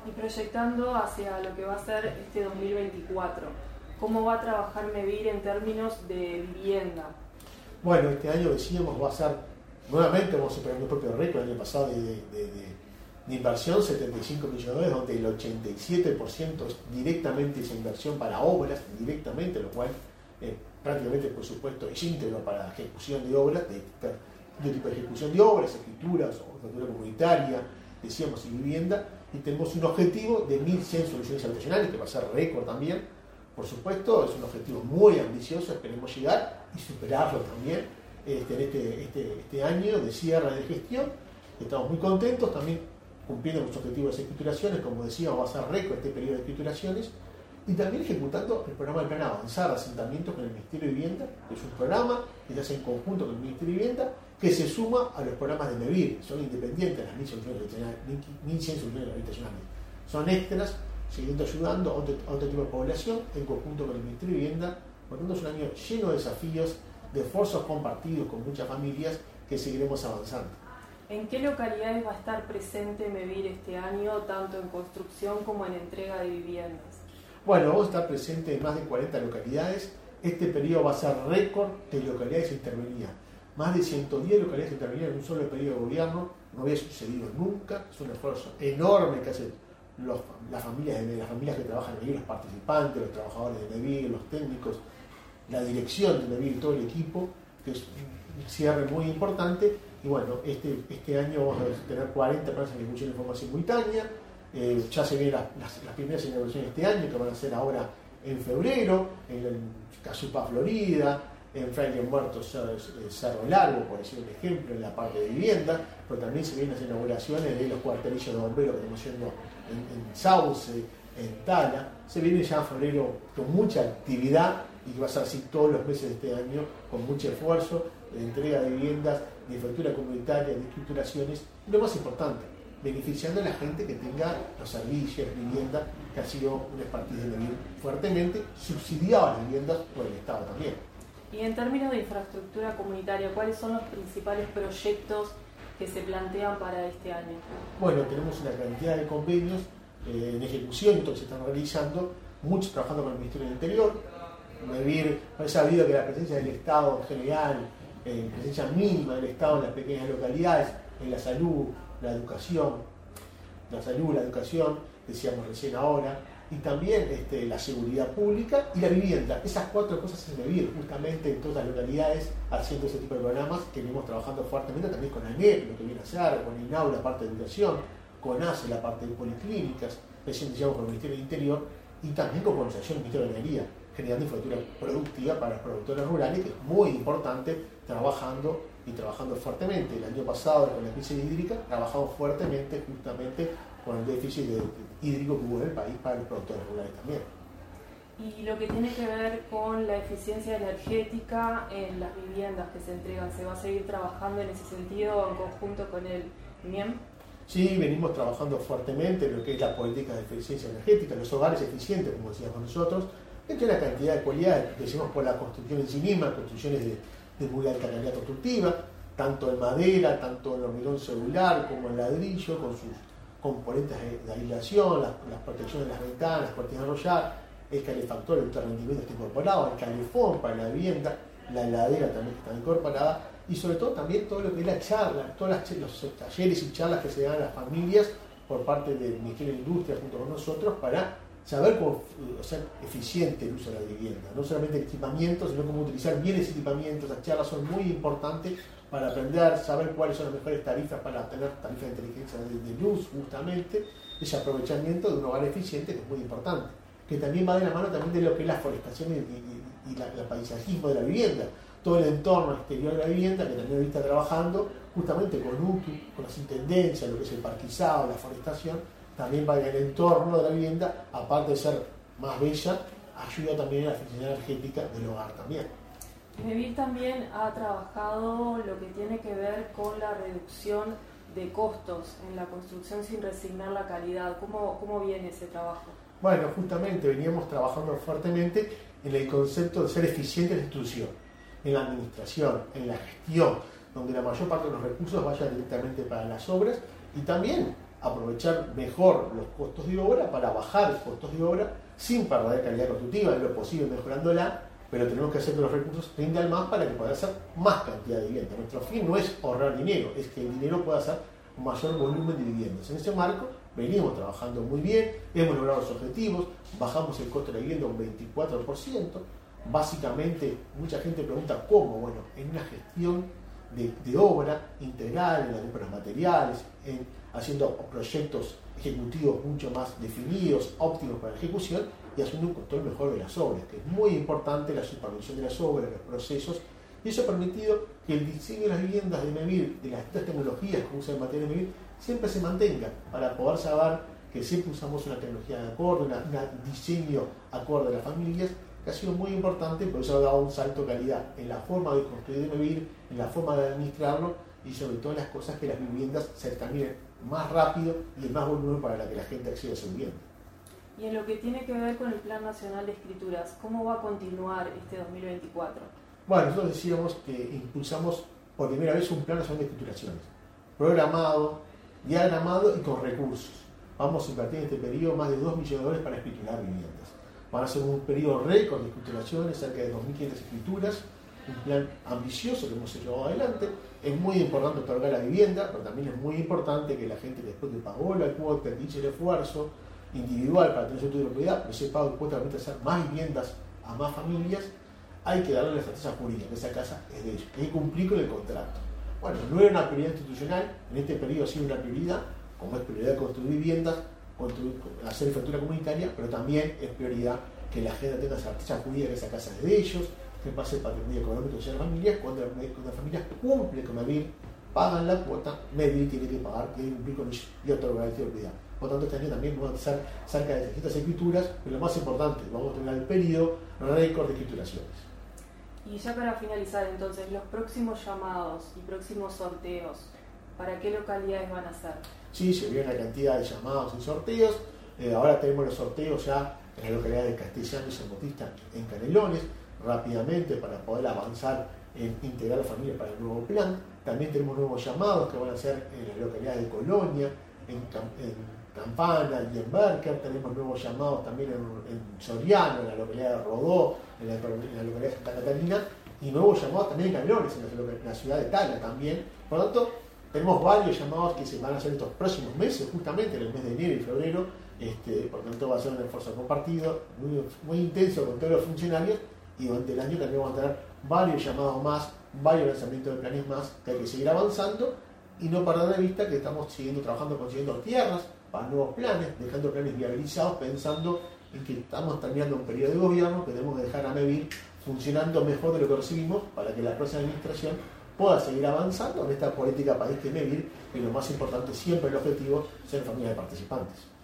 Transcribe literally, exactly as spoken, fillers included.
Y proyectando hacia lo que va a ser este dos mil veinticuatro, ¿cómo va a trabajar MEVIR en términos de vivienda? Bueno, este año decíamos va a ser, nuevamente vamos a superar un propio récord el año pasado de, de, de, de inversión, setenta y cinco millones de dólares, donde el ochenta y siete por ciento es directamente esa inversión para obras, directamente, lo cual eh, prácticamente por supuesto es íntegro para la ejecución de obras, de, de tipo de ejecución de obras, escrituras, escritura comunitaria, decíamos, y vivienda, y tenemos un objetivo de mil cien soluciones habitacionales, que va a ser récord también, por supuesto, es un objetivo muy ambicioso, esperemos llegar y superarlo también este, en este, este, este año de cierre de gestión. Estamos muy contentos también cumpliendo nuestros objetivos de escrituraciones, como decíamos, va a ser récord este periodo de escrituraciones, y también ejecutando el programa del Plan Avanzar de Asentamientos con el Ministerio de Vivienda, que es un programa que se hace en conjunto con el Ministerio de Vivienda, que se suma a los programas de MEVIR, son independientes las mil cien soluciones habitacionales, son extras, siguiendo ayudando a otro, a otro tipo de población en conjunto con el Ministerio de Vivienda. Por lo tanto, es un año lleno de desafíos, de esfuerzos compartidos con muchas familias que seguiremos avanzando. ¿En qué localidades va a estar presente MEVIR este año, tanto en construcción como en entrega de viviendas? Bueno, vamos a estar presente en más de cuarenta localidades. Este periodo va a ser récord de localidades intervenidas. Más de ciento diez localidades intervenidas en un solo periodo de gobierno. No había sucedido nunca. Es un esfuerzo enorme que hacen los, las, familias de, las familias que trabajan en MEVIR, los participantes, los trabajadores de MEVIR, los técnicos, la dirección de MEVIR, todo el equipo, que es un cierre muy importante. Y bueno, este, este año vamos a tener cuarenta planes de ejecución de forma simultánea. Eh, ya se ven las, las, las primeras inauguraciones este año, que van a ser ahora en febrero, en, en Casupa, Florida, en Fraile Muerto, Cerro Largo, por decir un ejemplo, en la parte de vivienda, pero también se vienen las inauguraciones de los cuartelillos de bomberos que estamos yendo en, en Sauce, en Tala. Se viene ya en febrero con mucha actividad y que va a ser así todos los meses de este año, con mucho esfuerzo, de entrega de viviendas, de infraestructura comunitaria, de estructuraciones, y lo más importante, beneficiando a la gente que tenga los servicios, vivienda, que ha sido un expertise de MEVIR fuertemente, subsidiado las viviendas por el Estado también. Y en términos de infraestructura comunitaria, ¿cuáles son los principales proyectos que se plantean para este año? Bueno, tenemos una cantidad de convenios eh, en ejecución, entonces se están realizando, muchos trabajando con el Ministerio del Interior. MEVIR ha sabido que la presencia del Estado en general, eh, presencia mínima del Estado en las pequeñas localidades, en la salud, la educación, la salud, la educación, decíamos recién ahora, y también este, la seguridad pública y la vivienda. Esas cuatro cosas es MEVIR, justamente en todas las localidades, haciendo ese tipo de programas que venimos trabajando fuertemente también con ANEP, lo que viene a hacer, con INAU, la parte de educación, con ACE, la parte de policlínicas, recién decíamos con el Ministerio del Interior, y también con Organización del Ministerio de Minería, generando infraestructura productiva para los productores rurales, que es muy importante, trabajando y trabajando fuertemente. El año pasado, con la crisis hídrica, trabajamos fuertemente justamente con el déficit de, de hídrico que hubo en el país para los productores rurales también. Y lo que tiene que ver con la eficiencia energética en las viviendas que se entregan, ¿se va a seguir trabajando en ese sentido en conjunto con el I N E M? Sí, venimos trabajando fuertemente en lo que es la política de eficiencia energética, los hogares eficientes, como decíamos nosotros, entre una cantidad de cualidades, decimos por la construcción en sí misma, construcciones de, de muy alta calidad constructiva, tanto en madera, tanto en hormigón celular como en ladrillo, con sus componentes de, de aislación, las, las protecciones de las ventanas, las cortinas de enrollar, el calefactor, el alto rendimiento está incorporado, el calefón para la vivienda, la heladera también está incorporada, y sobre todo también todo lo que es la charla, todos los talleres y charlas que se dan a las familias por parte del Ministerio de Industria junto con nosotros para saber cómo hacer eficiente el uso de la vivienda, no solamente el equipamiento, sino cómo utilizar bien ese equipamiento. Las charlas son muy importantes para aprender, saber cuáles son las mejores tarifas para obtener tarifas de inteligencia de, de luz, justamente, ese aprovechamiento de un hogar eficiente que es muy importante, que también va de la mano también de lo que es la forestación y, y, y la, el paisajismo de la vivienda, todo el entorno exterior de la vivienda, que también está trabajando justamente con U T U, con las intendencias, lo que es el parquizado, la forestación, también va en el entorno de la vivienda, aparte de ser más bella, ayuda también a la eficiencia energética del hogar también. MEVIR también ha trabajado lo que tiene que ver con la reducción de costos en la construcción sin resignar la calidad. ¿Cómo, cómo viene ese trabajo? Bueno, justamente veníamos trabajando fuertemente en el concepto de ser eficiente en la institución, en la administración, en la gestión, donde la mayor parte de los recursos vayan directamente para las obras y también aprovechar mejor los costos de obra para bajar los costos de obra sin perder calidad constructiva, en lo posible mejorándola, pero tenemos que hacer que los recursos rindan más para que pueda hacer más cantidad de vivienda. Nuestro fin no es ahorrar dinero, es que el dinero pueda hacer un mayor volumen de viviendas. En ese marco venimos trabajando muy bien, hemos logrado los objetivos, bajamos el costo de la vivienda un veinticuatro por ciento. Básicamente, mucha gente pregunta cómo. Bueno, en una gestión de, de obra integral, en la compra de los materiales, en, haciendo proyectos ejecutivos mucho más definidos, óptimos para la ejecución, y haciendo un control mejor de las obras, que es muy importante la supervisión de las obras, los procesos, y eso ha permitido que el diseño de las viviendas de MEVIR, de las tres tecnologías que usan en materia de MEVIR, siempre se mantenga, para poder saber que siempre usamos una tecnología de acorde, un diseño acorde a las familias, que ha sido muy importante, por eso ha dado un salto de calidad en la forma de construir de MEVIR, en la forma de administrarlo, y sobre todo en las cosas que las viviendas se terminen más rápido y en más volumen para la que la gente acceda a su vivienda. Y en lo que tiene que ver con el Plan Nacional de Escrituras, ¿cómo va a continuar este dos mil veinticuatro? Bueno, nosotros decíamos que impulsamos por primera vez un Plan Nacional de Escrituraciones, programado, diagramado y con recursos. Vamos a invertir en este periodo más de dos millones de dólares para escriturar viviendas. Van a ser un periodo récord de escrituraciones, cerca de dos mil quinientas escrituras, un plan ambicioso que hemos llevado adelante. Es muy importante otorgar la vivienda, pero también es muy importante que la gente, después de pagó la cuota, dicho el esfuerzo individual para tener su título de propiedad, pero ese pago puede permitir hacer más viviendas a más familias, hay que darle la certeza jurídica, que esa casa es de ellos, hay que cumplir con el contrato. Bueno, no era una prioridad institucional, en este periodo ha sido una prioridad, como es prioridad construir viviendas, construir, hacer infraestructura comunitaria, pero también es prioridad que la gente tenga certeza jurídica que esa casa es de ellos, que pase el patrimonio económico de las familias. Cuando las familias cumplen con MEVIR, pagan la cuota, MEVIR tiene que pagar, tiene que cumplir con ellos y otorgar el título de propiedad. Por lo tanto, este año también vamos a hacer cerca de trescientas escrituras, pero lo más importante, vamos a tener el periodo récord de escrituraciones. Y ya para finalizar, entonces, los próximos llamados y próximos sorteos, ¿para qué localidades van a ser? Sí, se vio una cantidad de llamados y sorteos. Eh, ahora tenemos los sorteos ya en la localidad de Castellano y San Bautista, en Canelones, rápidamente para poder avanzar en integrar a las familias para el nuevo plan. También tenemos nuevos llamados que van a ser en las localidades de Colonia, en, en Campana y en Berker. Tenemos nuevos llamados también en, en Soriano, en la localidad de Rodó, en la, en la localidad de Santa Catarina, y nuevos llamados también en Canelones, en la, en la ciudad de Tala también. Por lo tanto, tenemos varios llamados que se van a hacer estos próximos meses, justamente en el mes de enero y febrero. Este, por lo tanto, va a ser un esfuerzo compartido, muy, muy intenso con todos los funcionarios, y durante el año también vamos a tener varios llamados más, varios lanzamientos de planes más, que hay que seguir avanzando y no perder de vista que estamos siguiendo trabajando, consiguiendo tierras para nuevos planes, dejando planes viabilizados, pensando en que estamos terminando un periodo de gobierno que tenemos que dejar a MEVIR funcionando mejor de lo que recibimos para que la próxima administración pueda seguir avanzando en esta política país que es MEVIR, y lo más importante siempre el objetivo ser familias de participantes.